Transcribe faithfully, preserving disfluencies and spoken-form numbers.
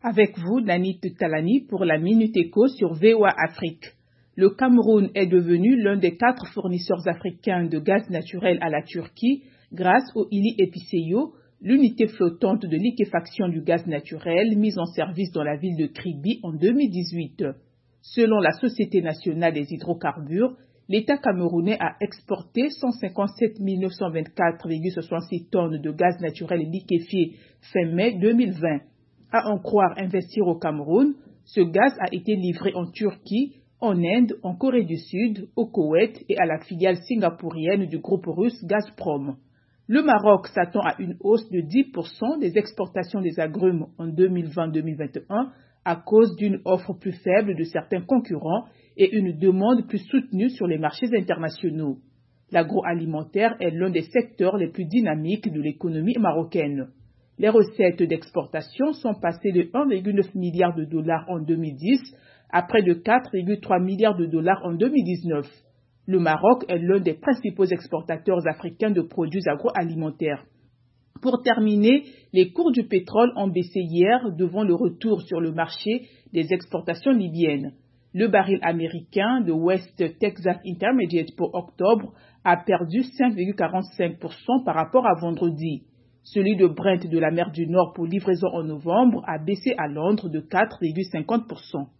Avec vous, Nanit Talani, pour la Minute Éco sur V O A Afrique. Le Cameroun est devenu l'un des quatre fournisseurs africains de gaz naturel à la Turquie grâce au Ili Episeyo, l'unité flottante de liquéfaction du gaz naturel mise en service dans la ville de Kribi en deux mille dix-huit. Selon la Société nationale des hydrocarbures, l'État camerounais a exporté cent cinquante-sept mille neuf cent vingt-quatre virgule soixante-six tonnes de gaz naturel liquéfié fin mai deux mille vingt. À en croire Investir au Cameroun, ce gaz a été livré en Turquie, en Inde, en Corée du Sud, au Koweït et à la filiale singapourienne du groupe russe Gazprom. Le Maroc s'attend à une hausse de dix pour cent des exportations des agrumes en deux mille vingt deux mille vingt et un à cause d'une offre plus faible de certains concurrents et une demande plus soutenue sur les marchés internationaux. L'agroalimentaire est l'un des secteurs les plus dynamiques de l'économie marocaine. Les recettes d'exportation sont passées de un virgule neuf milliard de dollars en deux mille dix à près de quatre virgule trois milliards de dollars en deux mille dix-neuf. Le Maroc est l'un des principaux exportateurs africains de produits agroalimentaires. Pour terminer, les cours du pétrole ont baissé hier devant le retour sur le marché des exportations libyennes. Le baril américain de West Texas Intermediate pour octobre a perdu cinq virgule quarante-cinq pour cent par rapport à vendredi. Celui de Brent de la mer du Nord pour livraison en novembre a baissé à Londres de quatre virgule cinquante pour cent.